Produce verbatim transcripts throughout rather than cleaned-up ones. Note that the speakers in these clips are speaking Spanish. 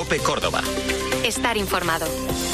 COPE Córdoba. Estar informado.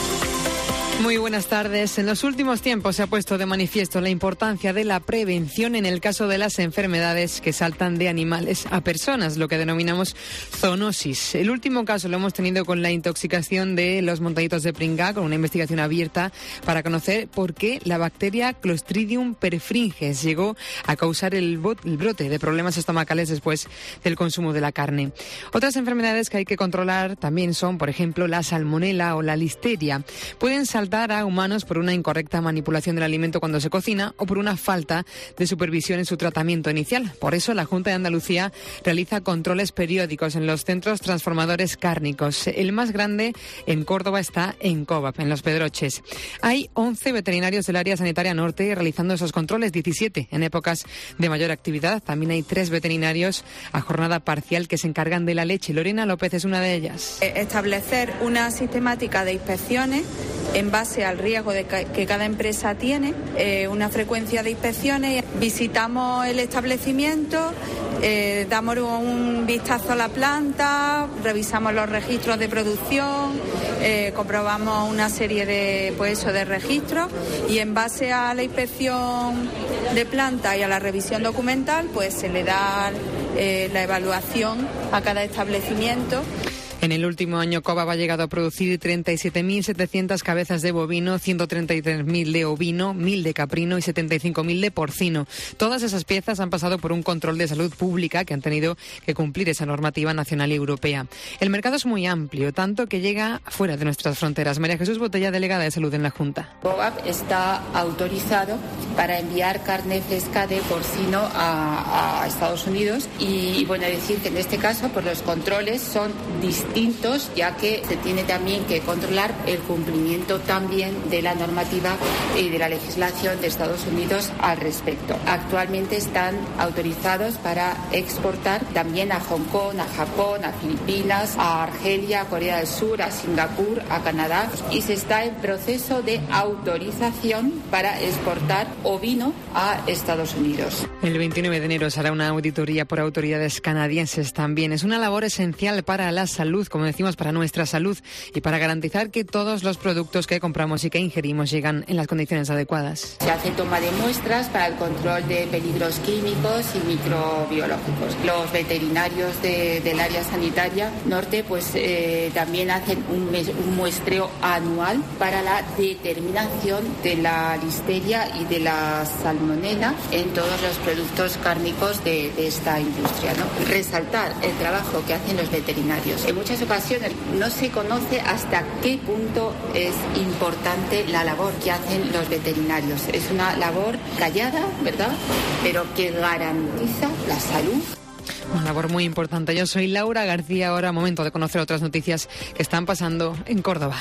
Muy buenas tardes. En los últimos tiempos se ha puesto de manifiesto la importancia de la prevención en el caso de las enfermedades que saltan de animales a personas, lo que denominamos zoonosis. El último caso lo hemos tenido con la intoxicación de los montaditos de Pringá, con una investigación abierta para conocer por qué la bacteria Clostridium perfringens llegó a causar el, bot, el brote de problemas estomacales después del consumo de la carne. Otras enfermedades que hay que controlar también son, por ejemplo, la salmonela o la listeria. Pueden saltar a humanos por una incorrecta manipulación del alimento cuando se cocina o por una falta de supervisión en su tratamiento inicial. Por eso la Junta de Andalucía realiza controles periódicos en los centros transformadores cárnicos. El más grande en Córdoba está en Cobap, en Los Pedroches. Hay once veterinarios del área sanitaria norte realizando esos controles, diecisiete en épocas de mayor actividad. También hay tres veterinarios a jornada parcial que se encargan de la leche. Lorena López es una de ellas. Establecer una sistemática de inspecciones en base al riesgo de que cada empresa tiene, eh, una frecuencia de inspecciones. Visitamos el establecimiento, eh, damos un vistazo a la planta, revisamos los registros de producción, eh, comprobamos una serie de, pues eso, de registros y en base a la inspección de planta y a la revisión documental, pues se le da eh, la evaluación a cada establecimiento. En el último año, Cobap ha llegado a producir treinta y siete mil setecientas cabezas de bovino, ciento treinta y tres mil de ovino, mil de caprino y setenta y cinco mil de porcino. Todas esas piezas han pasado por un control de salud pública que han tenido que cumplir esa normativa nacional y europea. El mercado es muy amplio, tanto que llega fuera de nuestras fronteras. María Jesús Botella, delegada de Salud en la Junta. Cobap está autorizado para enviar carne fresca de porcino a, a Estados Unidos y, bueno, decir que en este caso pues los controles son distintos. distintos, ya que se tiene también que controlar el cumplimiento también de la normativa y de la legislación de Estados Unidos al respecto. Actualmente están autorizados para exportar también a Hong Kong, a Japón, a Filipinas, a Argelia, a Corea del Sur, a Singapur, a Canadá y se está en proceso de autorización para exportar ovino a Estados Unidos. El veintinueve de enero se hará una auditoría por autoridades canadienses también. Es una labor esencial para la salud, como decimos, para nuestra salud y para garantizar que todos los productos que compramos y que ingerimos llegan en las condiciones adecuadas. Se hace toma de muestras para el control de peligros químicos y microbiológicos. Los veterinarios de, del área sanitaria norte pues eh, también hacen un, mes, un muestreo anual para la determinación de la listeria y de la salmonela en todos los productos cárnicos de, de esta industria, ¿no? Resaltar el trabajo que hacen los veterinarios. En muchas ocasiones no se conoce hasta qué punto es importante la labor que hacen los veterinarios. Es una labor callada, ¿verdad?, pero que garantiza la salud. Una labor muy importante. Yo soy Laura García. Ahora momento de conocer otras noticias que están pasando en Córdoba.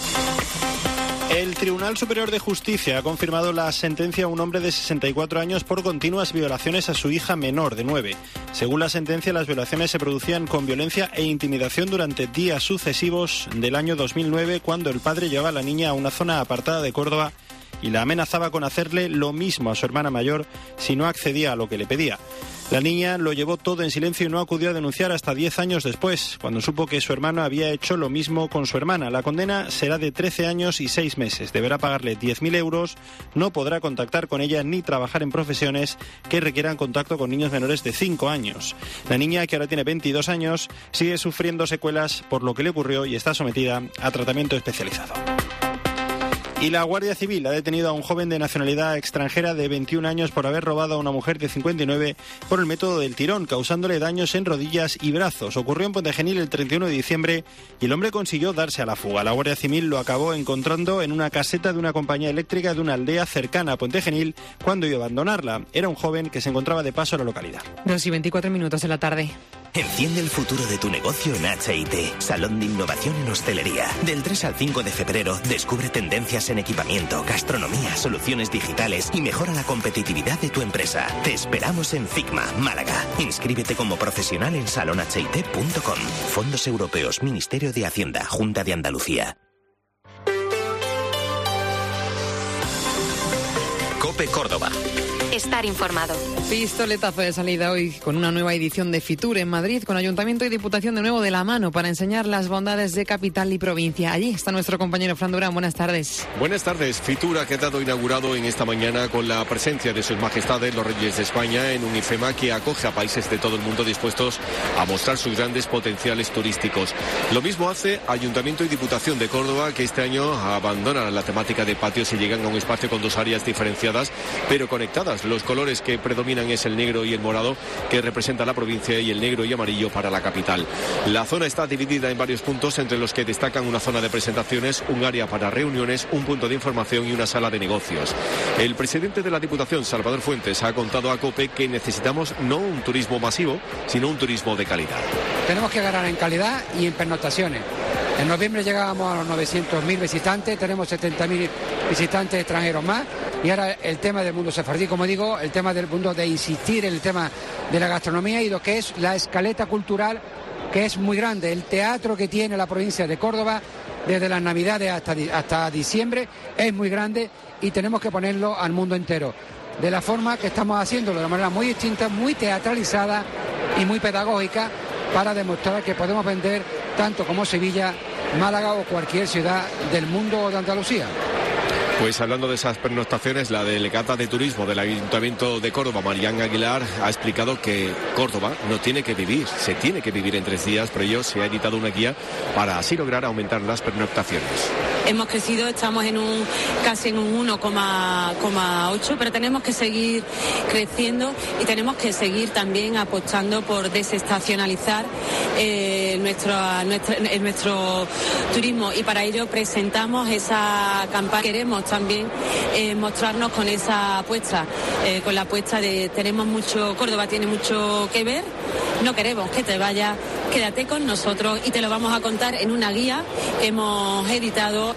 El Tribunal Superior de Justicia ha confirmado la sentencia a un hombre de sesenta y cuatro años por continuas violaciones a su hija menor de nueve. Según la sentencia, las violaciones se producían con violencia e intimidación durante días sucesivos del año dos mil nueve, cuando el padre llevaba a la niña a una zona apartada de Córdoba y la amenazaba con hacerle lo mismo a su hermana mayor si no accedía a lo que le pedía. La niña lo llevó todo en silencio y no acudió a denunciar hasta diez años después, cuando supo que su hermano había hecho lo mismo con su hermana. La condena será de trece años y seis meses. Deberá pagarle diez mil euros, no podrá contactar con ella ni trabajar en profesiones que requieran contacto con niños menores de cinco años. La niña, que ahora tiene veintidós años, sigue sufriendo secuelas por lo que le ocurrió y está sometida a tratamiento especializado. Y la Guardia Civil ha detenido a un joven de nacionalidad extranjera de veintiún años por haber robado a una mujer de cincuenta y nueve por el método del tirón, causándole daños en rodillas y brazos. Ocurrió en Pontegenil el treinta y uno de diciembre y el hombre consiguió darse a la fuga. La Guardia Civil lo acabó encontrando en una caseta de una compañía eléctrica de una aldea cercana a Pontegenil cuando iba a abandonarla. Era un joven que se encontraba de paso a la localidad. dos y veinticuatro minutos de la tarde. Enciende el futuro de tu negocio en H I T, Salón de Innovación en Hostelería. Del tres al cinco de febrero, descubre tendencias en equipamiento, gastronomía, soluciones digitales y mejora la competitividad de tu empresa. Te esperamos en Figma, Málaga. Inscríbete como profesional en salon h i t punto com. Fondos Europeos, Ministerio de Hacienda, Junta de Andalucía. COPE Córdoba. Estar informado. Pistoletazo de salida hoy con una nueva edición de Fitur en Madrid, con Ayuntamiento y Diputación de nuevo de la mano para enseñar las bondades de capital y provincia. Allí está nuestro compañero Fran Durán. Buenas tardes. Buenas tardes. Fitur ha quedado inaugurado en esta mañana con la presencia de sus majestades los Reyes de España en un IFEMA que acoge a países de todo el mundo dispuestos a mostrar sus grandes potenciales turísticos. Lo mismo hace Ayuntamiento y Diputación de Córdoba, que este año abandonan la temática de patios y llegan a un espacio con dos áreas diferenciadas pero conectadas. Los colores que predominan es el negro y el morado, que representa la provincia, y el negro y amarillo para la capital. La zona está dividida en varios puntos, entre los que destacan una zona de presentaciones, un área para reuniones, un punto de información y una sala de negocios. El presidente de la Diputación, Salvador Fuentes, ha contado a COPE que necesitamos no un turismo masivo, sino un turismo de calidad. Tenemos que ganar en calidad y en pernoctaciones. En noviembre llegábamos a los novecientos mil visitantes, tenemos setenta mil visitantes extranjeros más, y ahora el tema del mundo sefardí, como digo, el tema del mundo de insistir en el tema de la gastronomía y lo que es la escaleta cultural, que es muy grande. El teatro que tiene la provincia de Córdoba desde las Navidades hasta, hasta diciembre es muy grande y tenemos que ponerlo al mundo entero. De la forma que estamos haciéndolo, de una manera muy distinta, muy teatralizada y muy pedagógica, para demostrar que podemos vender tanto como Sevilla, Málaga o cualquier ciudad del mundo o de Andalucía. Pues hablando de esas pernoctaciones, la delegada de turismo del Ayuntamiento de Córdoba, Marián Aguilar, ha explicado que Córdoba no tiene que vivir, se tiene que vivir en tres días, por ello se ha editado una guía para así lograr aumentar las pernoctaciones. Hemos crecido, estamos en un casi en un uno coma ocho, pero tenemos que seguir creciendo y tenemos que seguir también apostando por desestacionalizar eh, nuestro, nuestro, eh, nuestro turismo, y para ello presentamos esa campaña. Queremos también eh, mostrarnos con esa apuesta, eh, con la apuesta de tenemos mucho, Córdoba tiene mucho que ver, no queremos que te vayas, quédate con nosotros y te lo vamos a contar en una guía que hemos editado.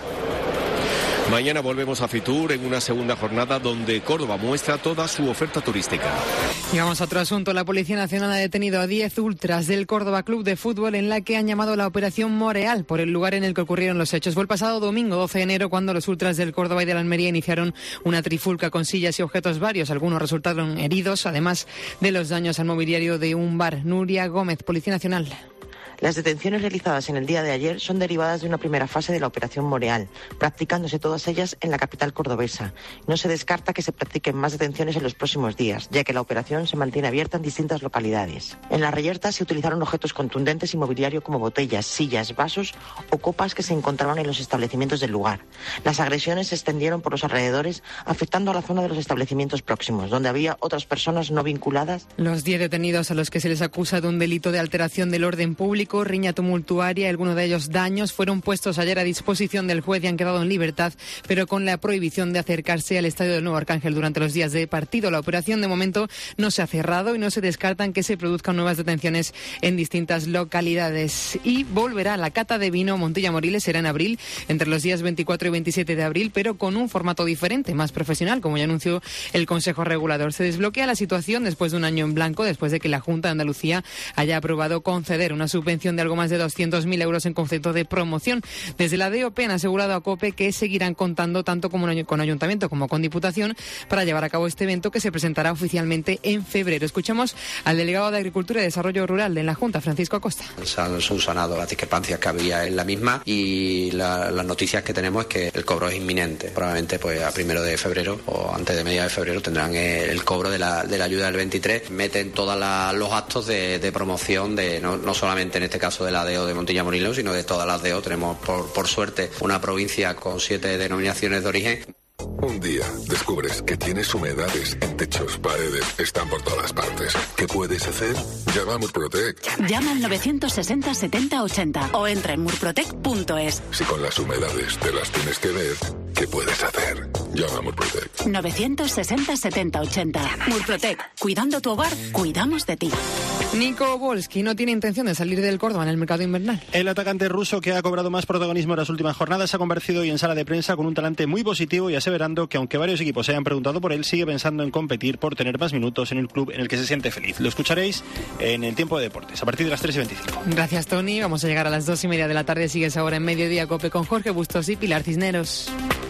Mañana volvemos a Fitur en una segunda jornada donde Córdoba muestra toda su oferta turística. Y vamos a otro asunto. La Policía Nacional ha detenido a diez ultras del Córdoba Club de Fútbol en la que han llamado la Operación Moreal por el lugar en el que ocurrieron los hechos. Fue el pasado domingo doce de enero cuando los ultras del Córdoba y de la Almería iniciaron una trifulca con sillas y objetos varios. Algunos resultaron heridos, además de los daños al mobiliario de un bar. Nuria Gómez, Policía Nacional. Las detenciones realizadas en el día de ayer son derivadas de una primera fase de la Operación Moreal, practicándose todas ellas en la capital cordobesa. No se descarta que se practiquen más detenciones en los próximos días, ya que la operación se mantiene abierta en distintas localidades. En la reyerta se utilizaron objetos contundentes y mobiliario como botellas, sillas, vasos o copas que se encontraban en los establecimientos del lugar. Las agresiones se extendieron por los alrededores, afectando a la zona de los establecimientos próximos, donde había otras personas no vinculadas. Los diez detenidos a los que se les acusa de un delito de alteración del orden público, riña tumultuaria y algunos de ellos daños, fueron puestos ayer a disposición del juez y han quedado en libertad, pero con la prohibición de acercarse al estadio del Nuevo Arcángel durante los días de partido. La operación de momento no se ha cerrado y no se descartan que se produzcan nuevas detenciones en distintas localidades. Y volverá la cata de vino Montilla Moriles, será en abril, entre los días veinticuatro y veintisiete de abril, pero con un formato diferente, más profesional, como ya anunció el Consejo Regulador. Se desbloquea la situación después de un año en blanco, después de que la Junta de Andalucía haya aprobado conceder una subvención de algo más de doscientos mil euros en concepto de promoción. Desde la D O P han asegurado a COPE que seguirán contando tanto como con Ayuntamiento como con Diputación para llevar a cabo este evento, que se presentará oficialmente en febrero. Escuchamos al delegado de Agricultura y Desarrollo Rural de la Junta, Francisco Acosta. Se han subsanado las discrepancias que había en la misma y la, las noticias que tenemos es que el cobro es inminente. Probablemente pues a primero de febrero o antes de mediados de febrero tendrán el, el cobro de la, de la ayuda del veintitrés. Meten todos los actos de, de promoción, de no, no solamente en este caso de la D O de Montilla Moriles, sino de todas las D O. Tenemos por, por suerte una provincia con siete denominaciones de origen. Un día descubres que tienes humedades en techos, paredes, están por todas partes. ¿Qué puedes hacer? Llama a Murprotec. Llama al novecientos sesenta setenta ochenta o entra en murprotec punto es. Si con las humedades te las tienes que ver, ¿qué puedes hacer? Llama a Murprotec. novecientos sesenta setenta ochenta. Murprotec. Cuidando tu hogar, cuidamos de ti. Nico Volsky no tiene intención de salir del Córdoba en el mercado invernal. El atacante ruso, que ha cobrado más protagonismo en las últimas jornadas, se ha convertido hoy en sala de prensa con un talante muy positivo y aseverando que aunque varios equipos se hayan preguntado por él, sigue pensando en competir por tener más minutos en el club en el que se siente feliz. Lo escucharéis en el Tiempo de Deportes, a partir de las tres y veinticinco. Gracias, Tony. Vamos a llegar a las dos y media de la tarde. Sigues ahora en Mediodía Cope con Jorge Bustos y Pilar Cisneros.